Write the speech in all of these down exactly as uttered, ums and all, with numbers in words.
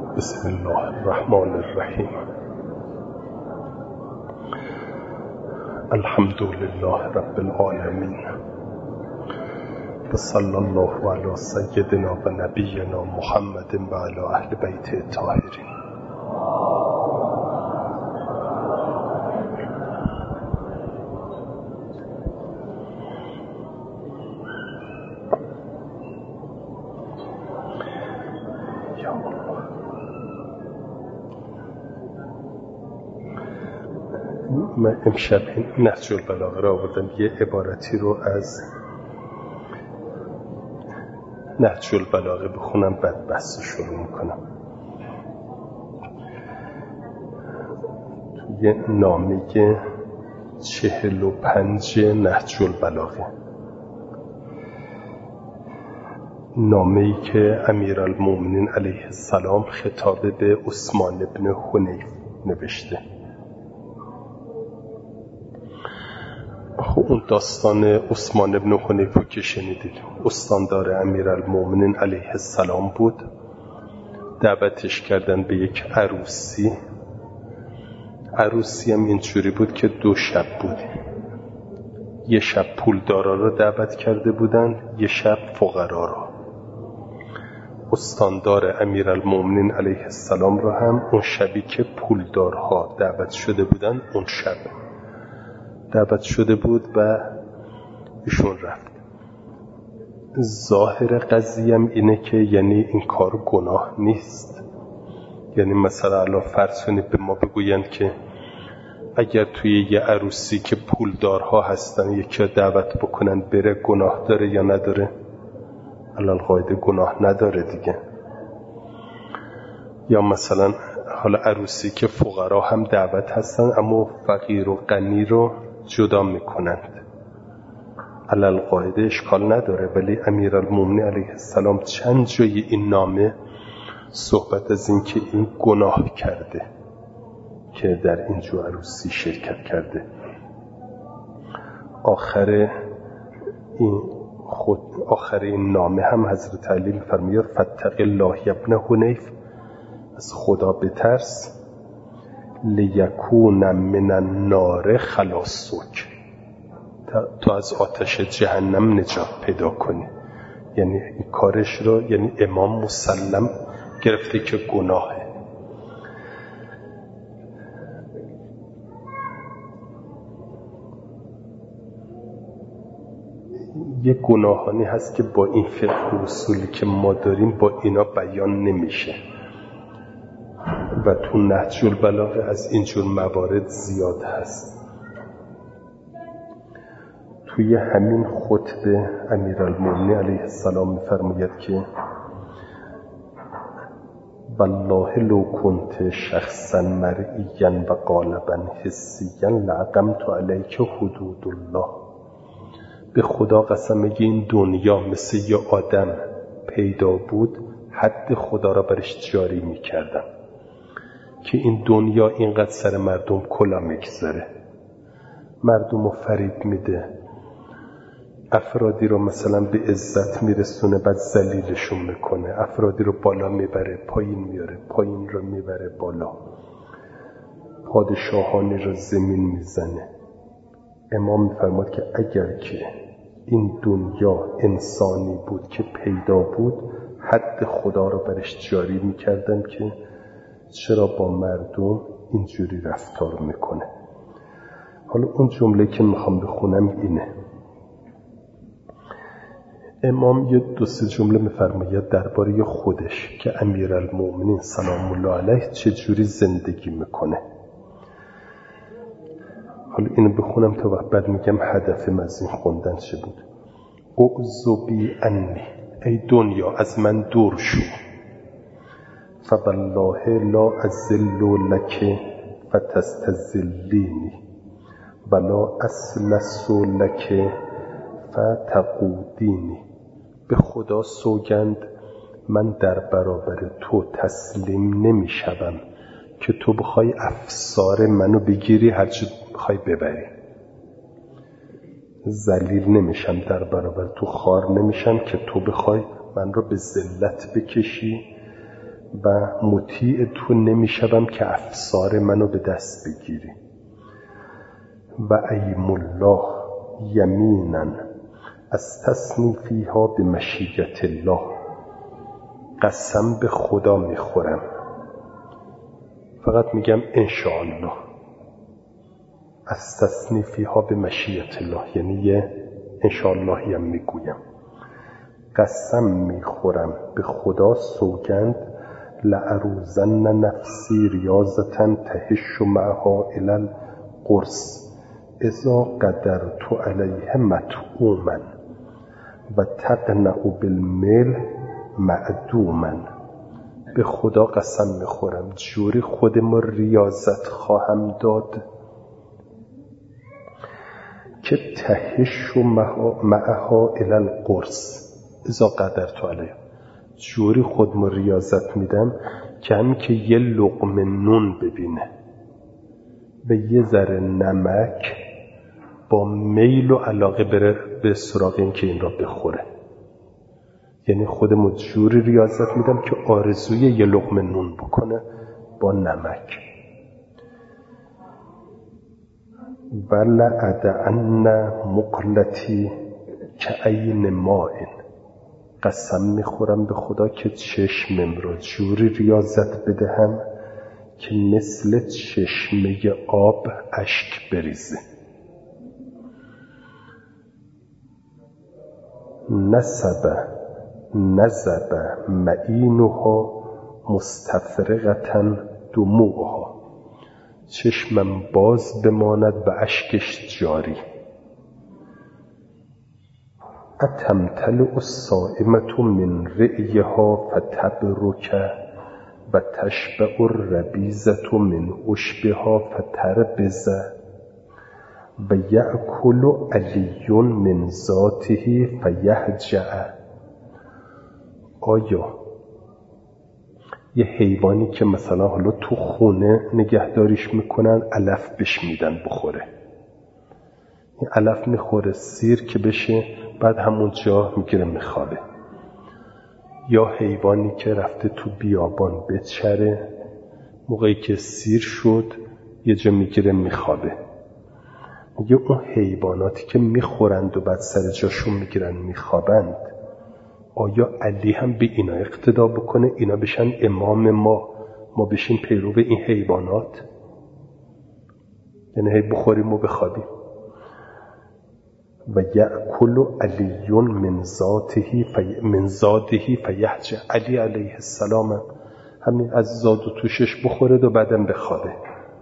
بسم الله الرحمن الرحیم. الحمد لله رب العالمین و صلی الله علی سیدنا و نبینا محمد و علی اهل بیت الطاهرین. من امشب نهج البلاغه را آوردم، یه عبارتی رو از نهج البلاغه بخونم، بعد بحث رو شروع میکنم. توی نامه چهل و پنج نهج البلاغه، نامه‌ای که امیرالمومنین علیه السلام خطاب به عثمان بن حنیف نوشته. خب اون داستان عثمان بن حنیف رو که شنیدید، استاندار امیرالمومنین علیه السلام بود. دعوتش کردن به یک عروسی. عروسی هم اینجوری بود که دو شب بود. یه شب پولدارا رو دعوت کرده بودن، یه شب فقرا رو. استاندار امیرالمومنین علیه السلام رو هم اون شبی که پولدارها دعوت شده بودن اون شب دعوت شده بود و ایشون رفت. ظاهر قضیه هم اینه که یعنی این کار گناه نیست. یعنی مثلا الان فرض کنید به ما بگویند که اگر توی یه عروسی که پولدارها هستن یکی دعوت بکنن بره، گناه داره یا نداره؟ الان قاعده گناه نداره دیگه. یا مثلا حالا عروسی که فقرا هم دعوت هستن اما فقیر و غنی رو جدا میکنند، علل قاعده اشکال نداره. ولی امیرالمومنین علیه السلام چند جای این نامه صحبت از این که این گناه کرده که در این جو عروسی شرکت کرده. آخر این خود آخر این نامه هم حضرت علی می‌فرماید فتق الله یا ابن حنیف، از خدا بترس، لیکون من النار خلاصک، تا از آتش جهنم نجات پیدا کنی. یعنی این کارش رو، یعنی امام مسلم گرفته که گناهه. یه گناهانی هست که با این فقه و اصولی که ما داریم با اینا بیان نمیشه و تو نهج البلاغه از اینجور موارد زیاد هست. توی همین خطبه امیرالمومنین علیه السلام می‌فرماید که والله لو کنت شخصا مرئیا و غالبا حسیا لأقمت علیک حدود الله. به خدا قسم اگه این دنیا مثل یه آدم پیدا بود، حد خدا را برش جاری می‌کردم که این دنیا اینقدر سر مردم کلا میگذره، مردم رو فریب میده، افرادی رو مثلا به عزت میرسونه بعد ذلیلشون میکنه، افرادی رو بالا میبره پایین میاره، پایین رو میبره بالا، پادشاهانی رو زمین میزنه. امام میفرماد که اگر که این دنیا انسانی بود که پیدا بود، حد خدا رو برش جاری میکردم که چرا با مردم اینجوری رفتار میکنه. حالا اون جمله که میخوام بخونم اینه. امام یه دو سه جمله میفرماید درباره خودش که امیرالمومنین سلام الله علیه چه جوری زندگی میکنه. حالا اینو بخونم تا بعد میگم هدفم از این خوندن چه بود. اعذبی انی، ای دنیا از من دور شو، فوالله لا ازل لک فتستذلینی ولا اسلس لک فتقودینی. به خدا سوگند من در برابر تو تسلیم نمی شدم که تو بخوای افسار منو بگیری هرچی بخوای ببری. ذلیل نمیشم در برابر تو، خار نمیشم که تو بخوای من رو به ذلت بکشی و مطیع تو نمیشوم که افسار منو به دست بگیری. و ایم الله یمینا استثنی فیها به مشیت الله. قسم به خدا میخورم، فقط میگم انشاءالله. استثنی فیها به مشیت الله یعنی یه انشاءاللهی هم میگویم. قسم میخورم به خدا سوگند، لعروزن نفسی ریاضتا تهش معها الی القرص اذا قدرت علیه مطعوما و تقنع بالمیل معدوما. به خدا قسم میخورم جوری خودم ریاضت خواهم داد که تهش معها الی القرص اذا قدرت علیه. جوری خودم ریاضت میدم که همین که یه لقمه نون ببینه به یه ذره نمک با میل و علاقه بره به سراغ این که این را بخوره. یعنی خودم جوری ریاضت میدم که آرزوی یه لقمه نون بکنه با نمک. ولعدعن مقلتی که عین مائن. قسم میخورم به خدا که چشمم را جوری ریاضت بدهم که مثل چشمه آب اشک بریزه. نسب نزب معینها مستفرغتا دموعها. چشمم باز بماند و اشکش جاری. اتمتلئ الصائمة من رئیها فتبرک و تشبع الربیزة من عشبها فتربز و یأکل علی من ذاته فیهجع. آیا یه حیوانی که مثلا حالا تو خونه نگهداریش میکنن علف بهش میدن بخوره، این علف میخوره سیر که بشه بعد همونجا میگیره میخوابه. یا حیوانی که رفته تو بیابان بچره، موقعی که سیر شد یه جا میگیره میخوابه. میگه اون حیواناتی که میخورند و بعد سر جاشون میگیرن میخوابند، آیا علی هم به اینا اقتدا بکنه؟ اینا بشن امام ما، ما بشیم پیرو این حیوانات؟ یعنی هی بخوریم و بخوابیم. و یأکل علی من ذاته فی من زاده فیهجع. علی علیه السلام همین از زاد و توشش بخوره و بعدم بخوابه.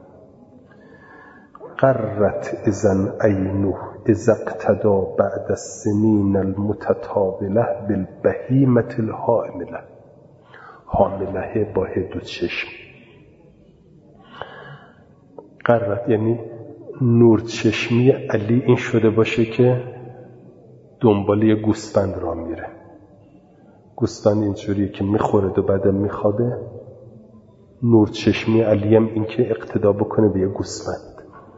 قرت اذن عینه اذا اقتدا بعد السنین المتتابله بالبهیمة الحامله. حامله با دو چشم. قرت یعنی نور چشمی علی این شده باشه که دنبال یه گوسفند را میره. گوسفند اینجوریه که میخوره و بعدم میخوابه. نور چشمی علی هم این که اقتدا بکنه به یه گوسفند.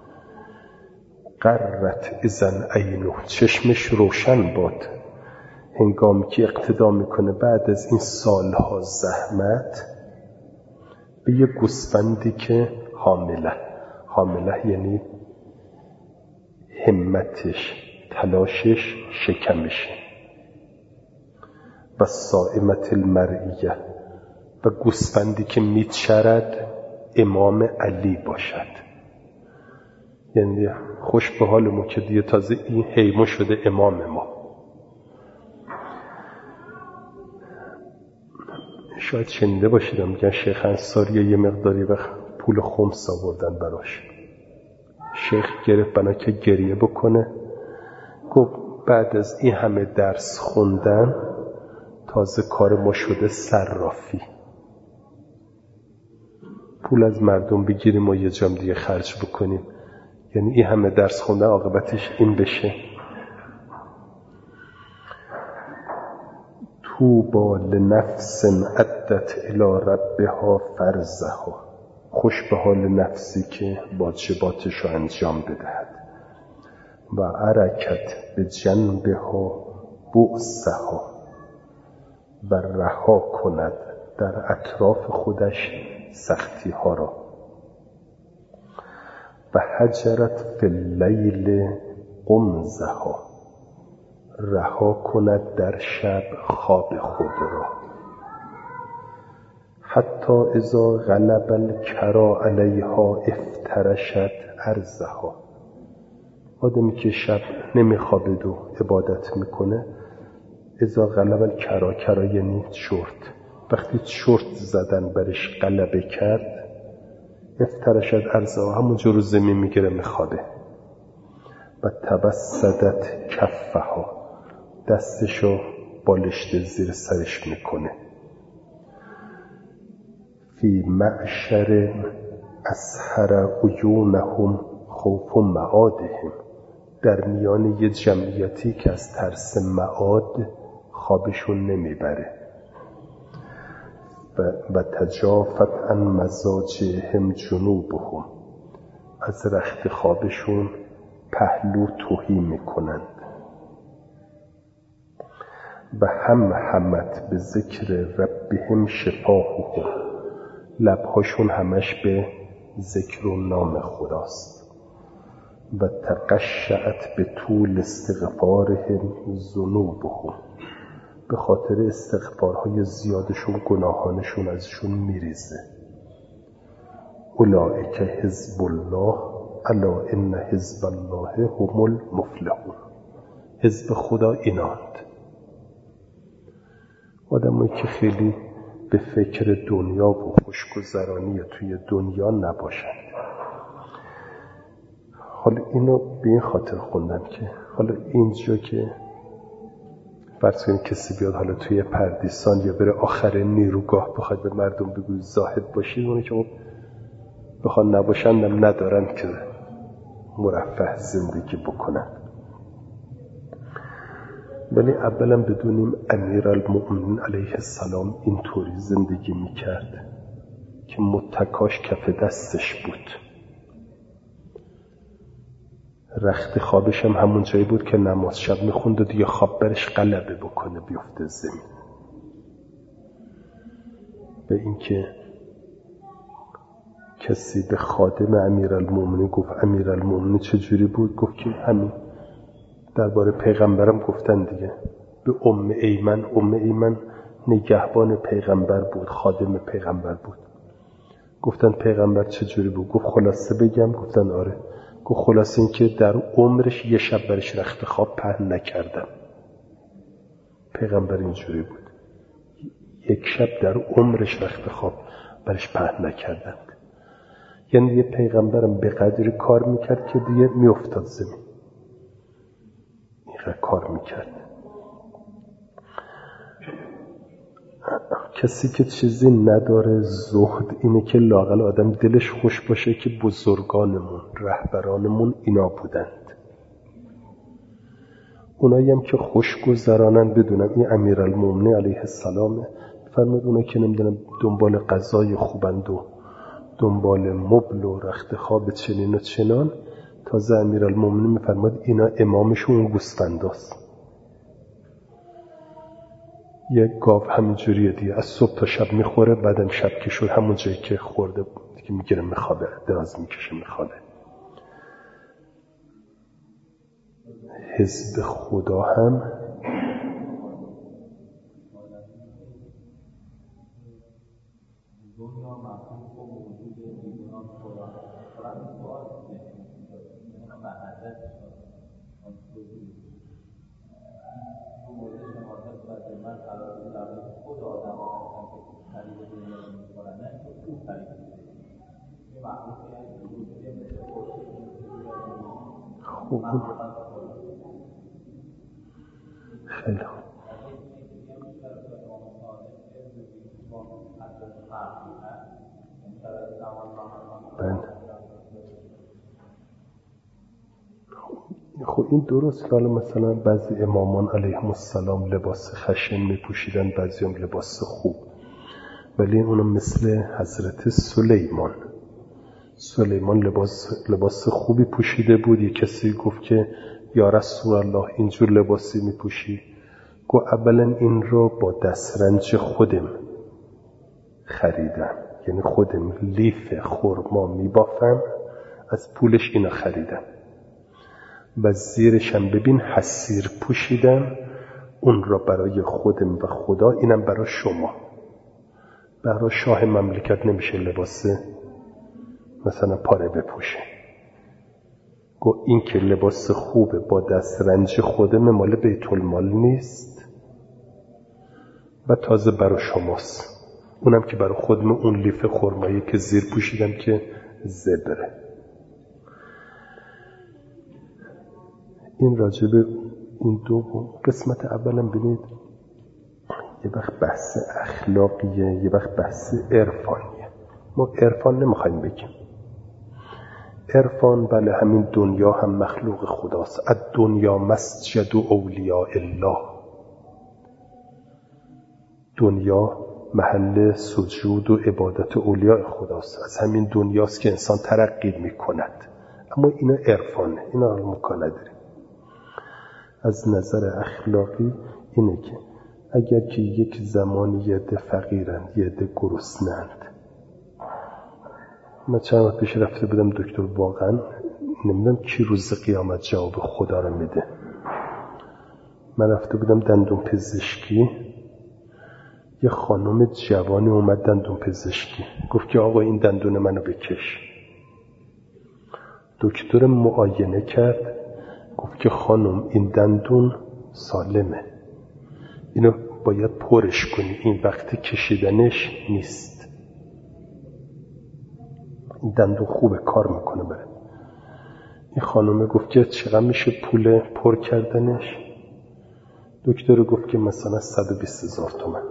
قرت اذن عینه، چشمش روشن باد هنگامی که اقتدا میکنه بعد از این سالها زحمت به یه گوسفندی که حامله. حامله یعنی همتش، تلاشش، شکمشه. و صائمت المرئیه، و گوسفندی که میچرد امام علی باشد. یعنی خوش به حال ما که دیگه تازه این حیوان شده امام ما. شاید شنیده باشیدم میگن شیخ انصاری یه مقداری وقت پول خمس آوردن براش. شیخ گرفت بنا که گریه بکنه، گفت بعد از این همه درس خوندن تازه کار ما شده صرافی. پول از مردم بگیریم و یه جام دیگه خرج بکنیم. یعنی این همه درس خوندن عاقبتش این بشه. طوبی لنفس عدت الی ربها فرضها. خوش به حال نفسی که واجباتش رو انجام بدهد. و عرکت به جنبها بؤسها، و رها کند در اطراف خودش سختی ها را. و حجرت فی اللیل قمزها، رها کند در شب خواب خود را. حتی اذا غلب الکرا علیها افترشت ارزها، آدمی که شب نمیخوابد و عبادت میکنه، اذا غلب الکرا، کرا یعنی چرت، وقتی چرت زدن برش غلبه کرد، افترشت ارزها، همونجا رو زمین میگیره میخوابه. و تبسدت کفها، دستشو بالشت زیر سرش میکنه. فی معشر اسحر عیونهم خوف معادهم، در میان یه جمعیتی که از ترس معاد خوابشون نمیبره. و, و تجافت عن مضاجعهم جنوبهم، از رخت خوابشون پهلو تهی میکنند. و هم همت به ذکر ربهم شفاههم، لبهاشون همش به ذکر و نام خداست. و تقشعت به طول استغفارهم ذنوبهم، به خاطر استغفارهای زیادشون گناهانشون ازشون میریزه. اولئک حزب الله الا ان حزب الله هم المفلحون، حزب خدا ایناند. آدمایی که خیلی به فکر دنیا و خوشگذرانی توی دنیا نباشن. حالا اینو به این خاطر خوندم که حالا اینجا که فرض کنید کسی بیاد حالا توی پردیسان یا بره آخر نیروگاه بخواد به مردم بگوید زاهد باشید، اونه که بخواد نباشندم ندارن که مرفه زندگی بکنن. ولی اولا بدونیم امیرالمؤمنین علیه السلام اینطوری زندگی میکرد که متکاش کف دستش بود. رخت خوابش هم همون جایی بود که نماز شب میخوند و دیگه خواب برش غلبه بکنه بیفته زمین. به اینکه کسی به خادم امیرالمؤمنین گفت امیرالمؤمنین چجوری بود؟ گفت که همین درباره پیغمبرم گفتن دیگه. به ام ایمن، ام ایمن نگهبان پیغمبر بود، خادم پیغمبر بود. گفتن پیغمبر چجوری بود؟ گفت خلاصه بگم؟ گفتن آره. گفت خلاصه این که در عمرش یه شب برش رخت خواب پهن نکردم. پیغمبر اینجوری بود، یک شب در عمرش رخت خواب برش پهن نکردم. یعنی یه پیغمبرم به قدری کار میکرد که دیگه میافتاد زمین، اینقدر کار میکرد. کسی که چیزی نداره زهد اینه که لااقل آدم دلش خوش باشه که بزرگانمون، رهبرانمون اینا بودند. اونایی هم که خوش گذرانن بدونم این امیرالمؤمنین علیه السلام فرمود اونا که نمیدونم دنبال غذای خوبند و دنبال مبل و رخت خواب چنین و چنان، تازه امیرالمؤمنین میفرماد اینا امامشون گوسفنداست. یک گاو همینجوریه دیگه، از صبح تا شب میخوره، بعدم شب که شد همون جایی که خورده دیگه میگیره میخوابه، دراز میکشه میخوابه. حزب خدا هم خوب خیلی خوب. خب این درست که حالا مثلا بعضی امامان علیهم السلام لباس خشن می پوشیدن، بعضی هم لباس خوب، ولی اونم مثل حضرت سلیمان سلیمان لباس لباس خوبی پوشیده بود. یک کسی گفت که یا رسول الله اینجور لباسی می پوشی؟ گفت اولا این را با دسترنج خودم خریدن، یعنی خودم لیف خرما میبافم، از پولش اینا خریدم و زیرش هم ببین حصیر پوشیدم، اون را برای خودم و خدا، اینم برای شما. برای شاه مملکت نمیشه لباس مثلا پاره بپوشه. گو این که لباس خوبه با دست رنج خودم، مال بیت المال نیست و تازه برای شماست. اونم که برای خودم اون لیف خرمایی که زیر پوشیدم که زبره. این راجبه این دو قسمت اولم ببینید، یه وقت بحث اخلاقیه، یه وقت بحث عرفانیه. ما عرفان نمیخوایم بگیم. عرفان بله همین دنیا هم مخلوق خداست. الدنیا مسجد اولیاء الله. دنیا محل سجود و عبادت اولیاء خداست. از همین دنیاست که انسان ترقی میکند. اما اینا عرفانه، اینا علم نداریم. از نظر اخلاقی اینه که اگر که یک زمانی یه عده فقیرند، یه عده گرسنند. من چند وقت پیش رفته بودم دکتر، واقعا نمیدونم کی روز قیامت جواب خدا رو میده. من رفته بودم دندون پزشکی، یه خانم جوانی اومد دندون پزشکی، گفت که آقا این دندون منو بکش. دکتر معاینه کرد، گفت که خانم این دندون سالمه، اینو باید پرش کنی، این وقت کشیدنش نیست. این دندون خوبه، کار میکنه برد. این خانومه گفت که چقدر میشه پول پر کردنش؟ دکتر گفت که مثلا صد و بیست هزار تومن.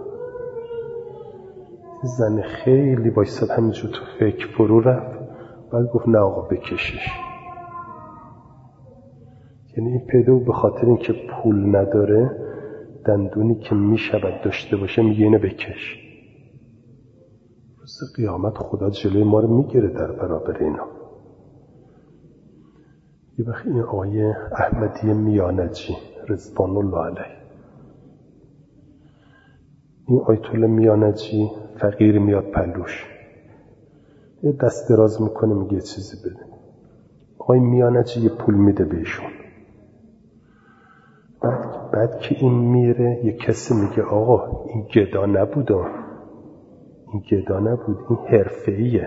زن خیلی بایستاد همینجور تو فکر فرو رفت، بعد گفت نه آقا بکشش. یعنی این پیدا به خاطر اینکه پول نداره، دندونی که میشود داشته باشه میگه اینو بکش. روز قیامت خدا جلوی ما رو میگیره در برابر اینا. یه وقت این آیه احمدی میانجی رضوان الله علیه، این آیت الله میانجی فقیر میاد پلوش، یه دست دراز میکنه میگه یه چیزی بده. آقای میانجی یه پول میده بهشون. بعد, بعد که این میره یه کسی میگه آقا این گدا نبود، این گدا نبود، این حرفه‌ایه.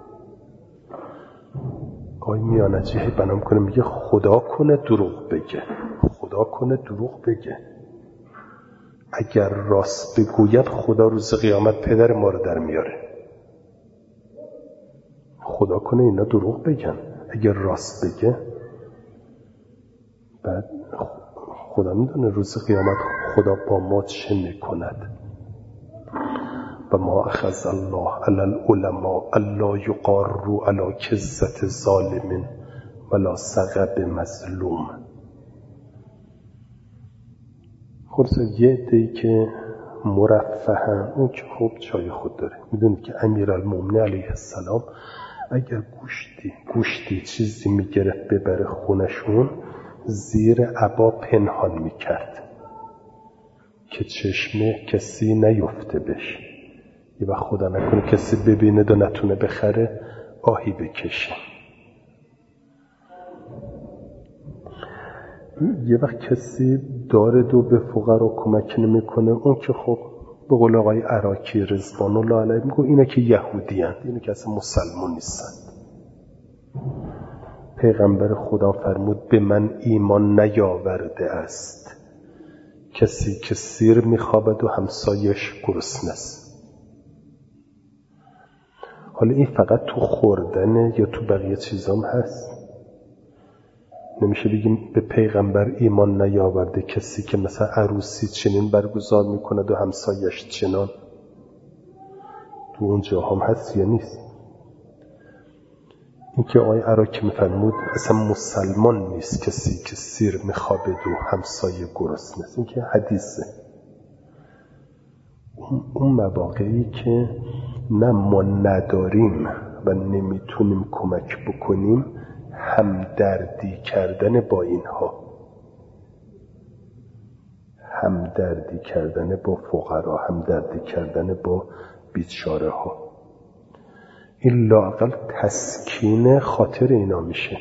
آقای میانجی بنا کنه میگه خدا کنه دروغ بگه، خدا کنه دروغ بگه. اگر راست بگوید خدا روز قیامت پدر ما رو در میاره. خدا کنه اینا دروغ بگن. اگر راست بگه بعد خدا میدونه روز قیامت خدا با ما چه میکند. و ما اخذ الله علی العلماء الا یقاروا علی کذة ظالم ولا سغب مظلوم. خلاصه یه عده‌ای که مرفهن، اون که خوب جای خود داره. میدونید که امیرالمومنین علیه السلام اگر گوشتی گوشتی چیزی میگرفت ببره خونشون، زیر عبا پنهان میکرد که چشمه کسی نیفته بش. یه وقت خدا نکنه کسی ببینه و نتونه بخره، آهی بکشه. یه وقت کسی داره دو به فقرا کمک نمیکنه، اون که خب به قول آقای عراقی رضوان الله علیه میگه اینا که یهودی هستند، اینا که اصلا مسلمان نیستند. پیغمبر خدا فرمود به من ایمان نیاورده است کسی که سیر میخوابد و همسایش گرسنه است. حالا این فقط تو خوردنه یا تو بقیه چیزام هست؟ نمیشه بگیم به پیغمبر ایمان نیاورده کسی که مثلا عروسی چنین برگزار میکند و همسایش چنان. تو اون جا هم هست یا نیست؟ این که آقای عراقی میفرمود اصلا مسلمان نیست کسی که سیر میخوابد و همسایه گرسنه است. این که حدیثه. اون مواقعی که نه ما نداریم و نمیتونیم کمک بکنیم، همدردی کردن با اینها، همدردی کردن با فقرا، همدردی کردن با بیچاره ها. این لااقل تسکین خاطر اینا میشه.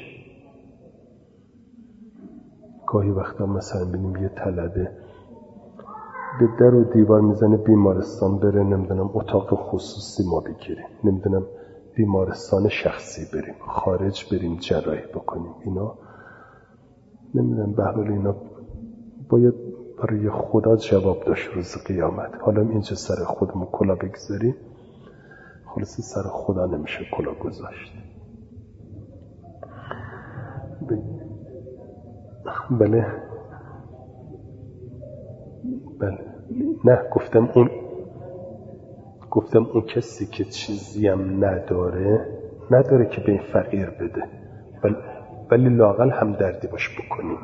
گاهی وقتا مثلا بینیم یه طلبه به در و دیوار میزنه بیمارستان بره، نمیدونم اتاق خصوصی ما بگیریم، نمیدونم بیمارستان شخصی بریم، خارج بریم جراحی بکنیم. اینا نمیدونم به هر حال اینا باید برای خدا جواب داشت روز قیامت. حالا اینجا سر خودمون کلا بگذاریم، خلاصه سر خدا نمیشه کلا گذاشت. بله بله نه گفتم اون گفتم اون کسی که چیزی هم نداره نداره که به این فقیر بده، ولی ولی لااقل همدردی باش بکنیم.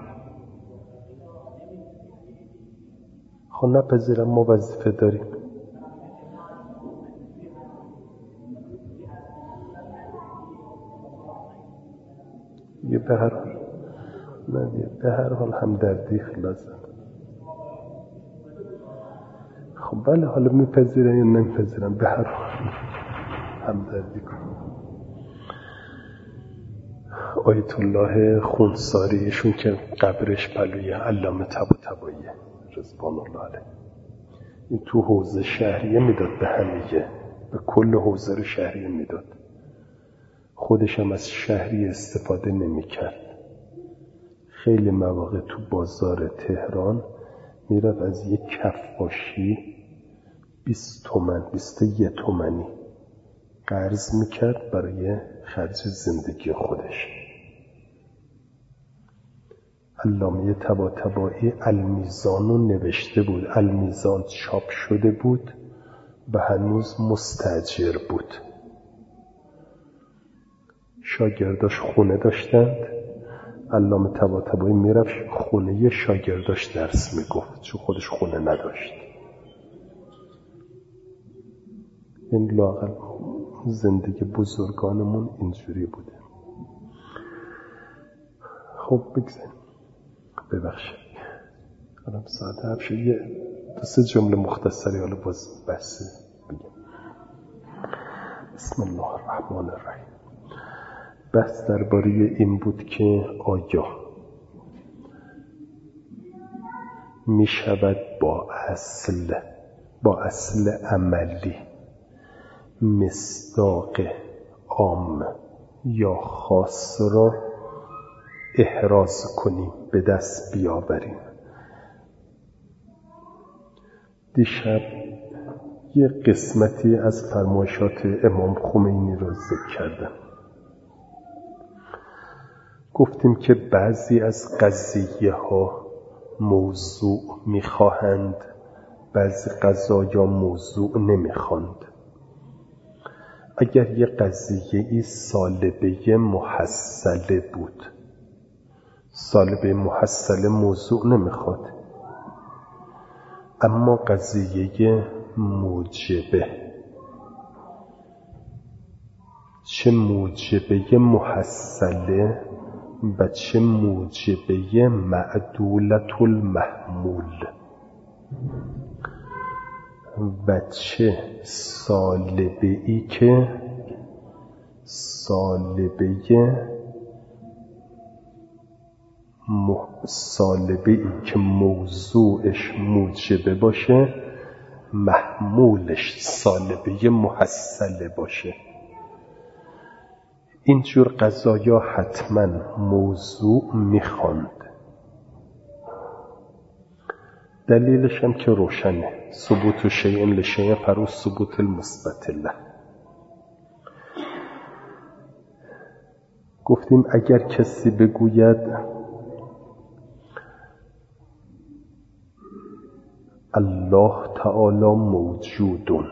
خب نپذیرم، ما وظیفه داریم. یه به هر حال نه به هر حال همدردی لازم. خب بله، حالا میپذیرم یا نمیپذیرم، به هر حال همدردی کنم. آیت الله خونساریشون که قبرش پلوی علامه طباطبایی رضوان الله علیه، این تو حوزه شهریه میداد به همه، به کل حوزه رو شهریه میداد. خودش هم از شهریه استفاده نمیکرد. خیلی مواقع تو بازار تهران میرفت از یک کفاشی بیست تومن بیست و یک تومنی قرض میکرد برای خرج زندگی خودش. علامه طباطبایی المیزان رو نوشته بود، المیزان چاپ شده بود و هنوز مستاجر بود. شاگرداش خونه داشتند، علامه طباطبایی میرفت خونه شاگرداش درس میگفت چون خودش خونه نداشت. این لااقل زندگی بزرگانمون اینجوری بوده. خب بگذاریم، ببخشید الان ساعت هفت شد. یه دو سه جمله مختصری حالا باز بحث بگم. بسم الله الرحمن الرحیم. بحث درباره این بود که آیا می شود با اصل با اصل عملی مصداق عام یا خاص را احراز کنیم، به دست بیاوریم. دیشب یه قسمتی از فرمایشات امام خمینی را ذکر کردم. گفتیم که بعضی از قضیه ها موضوع میخواهند، بعضی قضایا موضوع نمیخواند. اگر یه قضیه ای سالبه محصله بود، سالبه محصله موضوع نمیخواد، اما قضیه موجبه، چه موجبه محصله و چه موجبه معدولت المحمول و چه سالبه ای که سالبه سالبه ای که موضوعش موجبه باشه، محمولش سالبه محصله باشه. اینجور قضایا حتما موضوع میخواند. دلیلش هم که روشنه، ثبوت شیء لشیء فرو ثبوت المثبت له. گفتیم اگر کسی بگوید الله تعالی موجودون،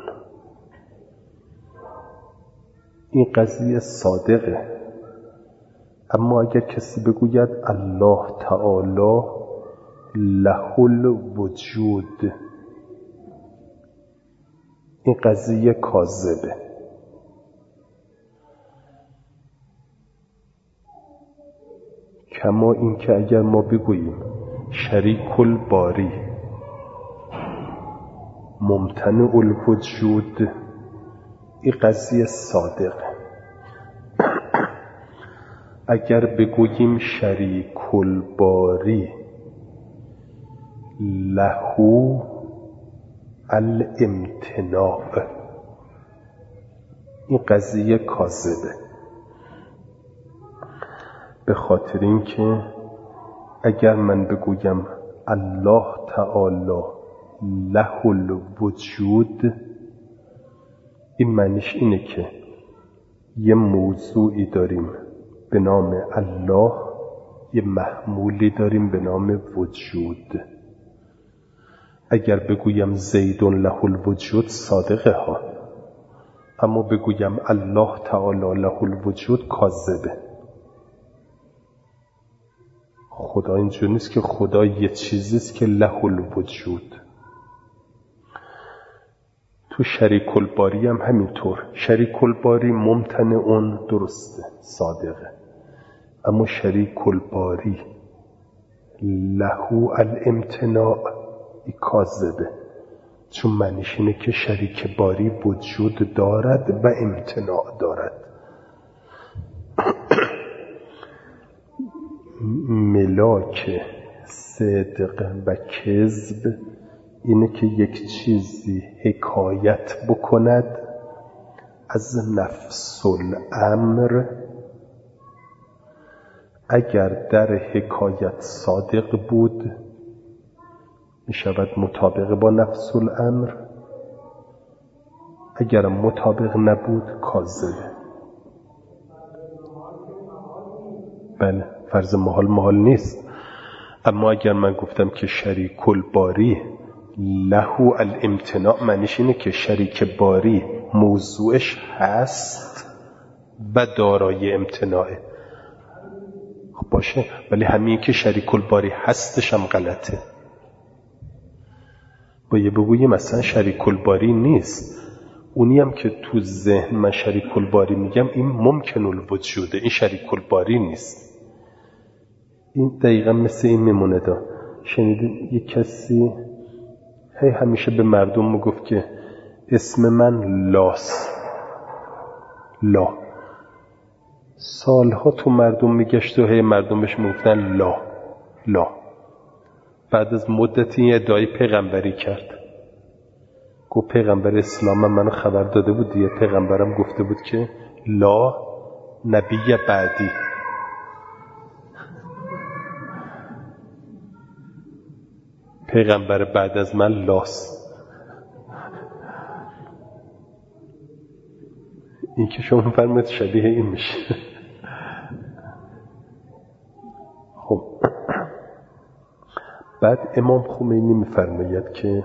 این قضیه صادقه. اما اگر کسی بگوید الله تعالی له الوجود، این قضیه کاذبه. کما این که اگر ما بگوییم شریک الباری ممتنع الوجود، این قضیه صادقه. اگر بگوییم شریک الباری لهو الامتناع، این قضیه کاذبه، به خاطر اینکه اگر من بگویم الله تعالی له الوجود، این معنیش اینه که یه موضوعی داریم به نام الله، یه محمولی داریم به نام وجود. اگر بگویم زید له الوجود صادقه ها، اما بگویم الله تعالی له الوجود کاذبه. خدا اینجور نیست که خدا یه چیزیست که له الوجود. تو شریک الباری هم همینطور، شریک الباری ممتنع اون درسته صادقه، اما شریک الباری لهو الامتناع کاذبه، چون معنیش اینه که شریک باری وجود دارد و امتناع دارد. ملاک صدق و کذب اینه که یک چیزی حکایت بکند از نفس الامر، اگر در حکایت صادق بود می شود مطابق با نفس الامر، اگر مطابق نبود کاذبه. بله، فرض محال محال نیست، اما اگر من گفتم که شریک الباری لهو الامتناع، معنیش اینه که شریک باری موضوعش هست و دارای امتناعه. خب باشه، ولی همین که شریک الباری هستش هم غلطه. باید بگوییم مثلا شریک الباری نیست، اونی هم که تو ذهن من شریک الباری میگم این ممکن الوجوده، این شریک الباری نیست. این دقیقا مثل این میمونه دا. شنیدین یک کسی هی همیشه به مردم میگفت که اسم من لاس، لا. سالها تو مردم میگشت و هی مردمش میگفتن لا لا. بعد از مدتی یه ادعای پیغمبری کرد، گفت پیغمبر اسلام منو خبر داده بود دیگه، پیغمبرم گفته بود که لا نبی بعدی. پیغمبر بعد از من لاس. این که شما فرمید شبیه این میشه. خب بعد امام خمینی میفرماید که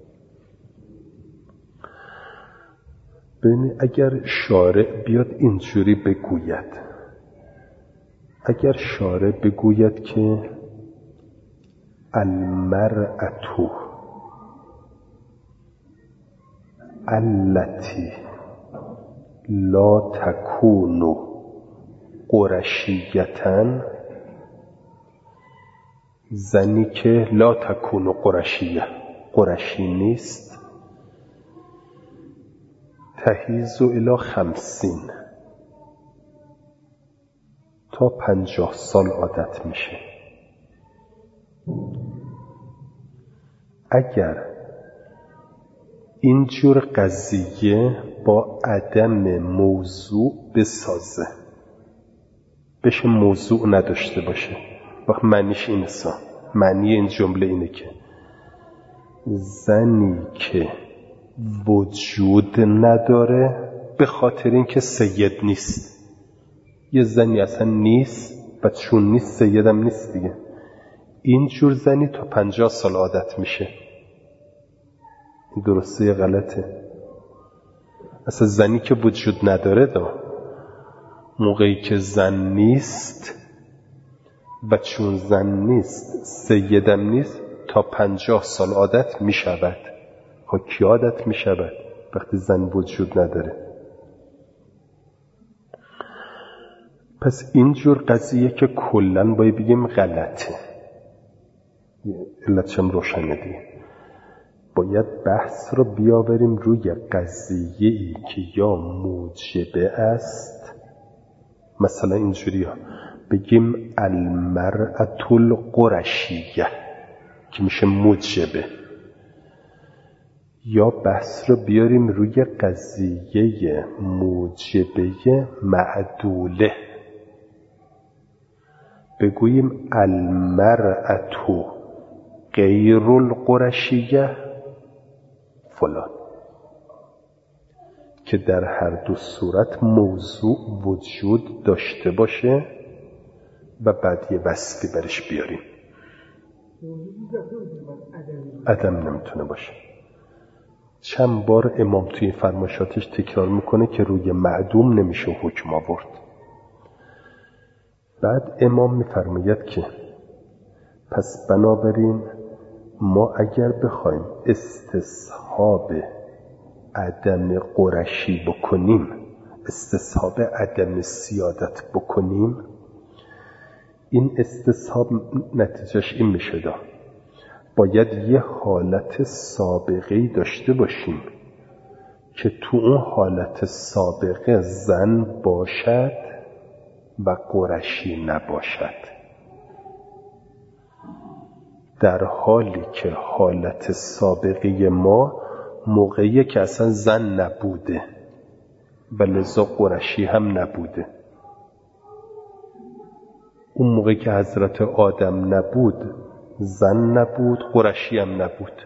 ببین اگر شارع بیاد اینجوری بگوید، اگر شارع بگوید که المرأة التي لا تكون قرشیة، زنی که لا تکون قرشیه، قرشی نیست، تحیز الی خمسین، تا پنجاه سال عادت میشه. اگر اینجور قضیه با عدم موضوع بسازه، بشه موضوع نداشته باشه، وقت معنیش اینه، معنی این جمله اینه که زنی که وجود نداره به خاطر اینکه سید نیست. یه زنی اصلا نیست و چون نیست سیدم نیست دیگه، اینجور زنی تا پنجاه سال عادت میشه. این درسته یا غلطه؟ اصلا زنی که وجود نداره دا موقعی که زن نیست و چون زن نیست سیدم نیست تا پنجاه سال عادت میشود. خب کی عادت میشود؟ وقتی زن وجود نداره. پس اینجور قضیه که کلن باید بگیم غلطه، علتشم روشنه دیگه. باید بحث رو بیاوریم روی قضیه‌ای که یا موجبه است، مثلا اینجوری ها بگیم المرأة القرشیه که میشه موجبه، یا بحث رو بیاریم روی قضیه موجبه معدوله، بگوییم المرأة غیر القرشیه فلان، که در هر دو صورت موضوع وجود داشته باشه و بعد یه وصفی برش بیاریم. عدم نمیتونه باشه. چند بار امام توی فرمایشاتش تکرار میکنه که روی معدوم نمیشه حکم آورد. بعد امام میفرماید که پس بنابراین ما اگر بخوایم استصحاب عدم قرشی بکنیم، استصحاب عدم سیادت بکنیم، این استصحاب نتیجهش این میشه دا باید یه حالت سابقه‌ای داشته باشیم که تو اون حالت سابقه زن باشد و قرشی نباشد، در حالی که حالت سابقه ما موقعی که اصلا زن نبوده و لذا قرشی هم نبوده. اون موقعی که حضرت آدم نبود زن نبود، قرشی هم نبود.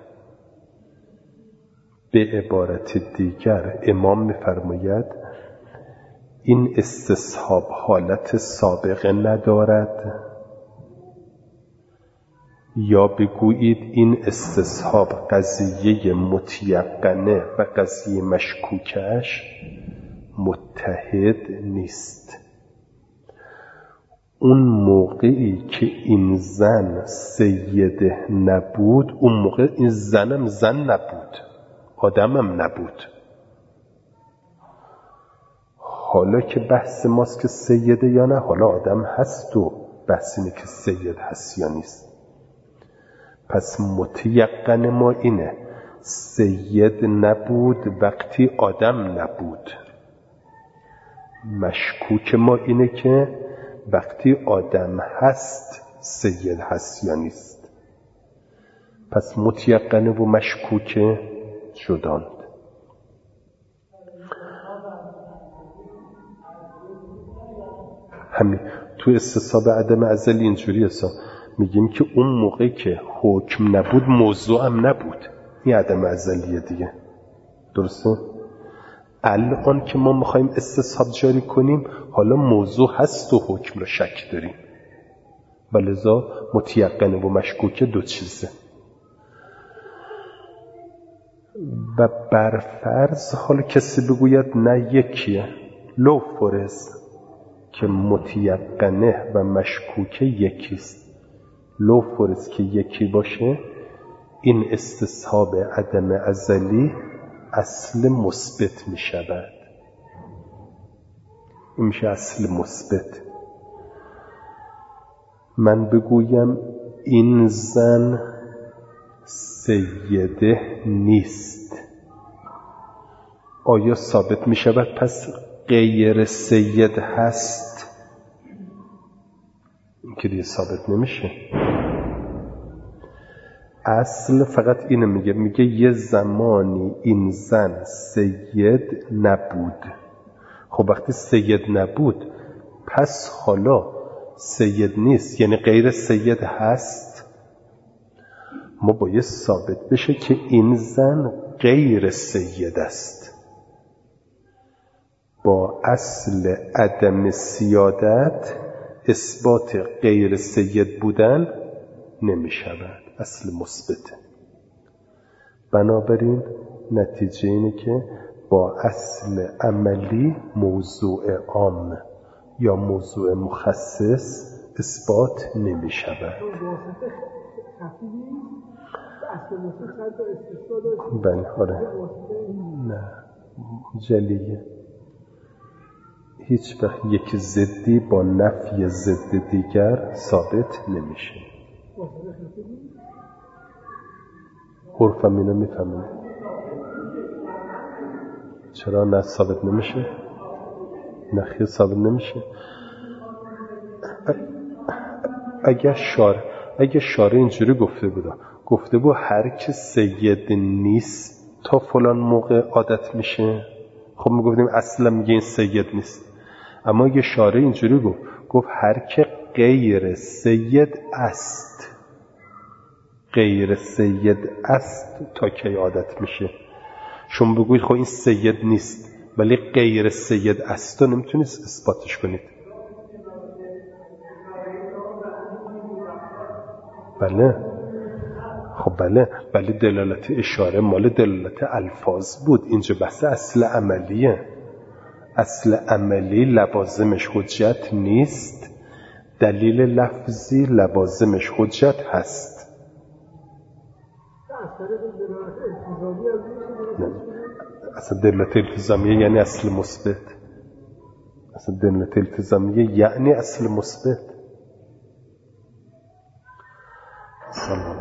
به عبارت دیگر امام می‌فرماید این استصحاب حالت سابقه ندارد، یا بگویید این استصحاب قضیه متیقنه و قضیه مشکوکش متحد نیست. اون موقعی که این زن سیده نبود، اون موقع این زنم زن نبود، آدمم نبود. حالا که بحث ماست که سیده یا نه، حالا آدم هست و بحث اینه که سید هست یا نیست. پس متیقن ما اینه سید نبود وقتی آدم نبود. مشکوک ما اینه که وقتی آدم هست سید هست یا نیست. پس متیقن و مشکوک شدند. همین تو استصحاب عدم ازلی اینجوری هست، میگیم که اون موقع که حکم نبود موضوع هم نبود. این عدم ازلیه دیگه، درسته؟ الان که ما میخوایم استصحاب جاری کنیم حالا موضوع هست و حکم رو شک داریم، ولذا متیقن و مشکوک دو چیزه. و برفرض حالا کسی بگوید نه یکیه، لو فرض که متیقنه و مشکوکه یکیست، لو فرض که یکی باشه، این استصحاب عدم ازلی اصل مثبت می شود. این میشه اصل مثبت. من بگویم این زن سیده نیست، آیا ثابت می شود پس غیر سید هست؟ این که دیگه ثابت نمیشه. اصل فقط اینو میگه، میگه یه زمانی این زن سید نبود. خب وقتی سید نبود پس حالا سید نیست، یعنی غیر سید هست. ما باید ثابت بشه که این زن غیر سید است. با اصل عدم سیادت اثبات غیر سید بودن نمی شود، اصل مثبته. بنابراین نتیجه اینه که با اصل عملی موضوع عام یا موضوع مخصص اثبات نمی شود. بله آره نه جلیه. هیچ وقت یک ضدی با نفی ضد دیگر ثابت نمیشه. حرفم اینو میفهمید. چرا نه ثابت نمیشه؟ نخی ثابت نمیشه. اگه شار اگه شارع اینجوری گفته بود گفته بود هر که سید نیست تا فلان موقع عادت میشه، خب میگفتیم اصلا میگه این سید نیست. اما اگه شارع اینجوری گفت گفت هر که غیر سید است، غیر سید است تا کی عادت میشه. شما بگوید خب این سید نیست ولی غیر سید است تو نمیتونید اثباتش کنید. بله خب بله ولی دلالت اشاره مال دلالت الفاظ بود. اینجا بحث اصل عملیه. اصل عملی لوازمش حجت نیست، دلیل لفظی لوازمش حجت هست. نه. اصلا دلالت التزامیه یعنی اصل مثبت. اصلا دلالت التزامیه یعنی اصل مثبت. سلام.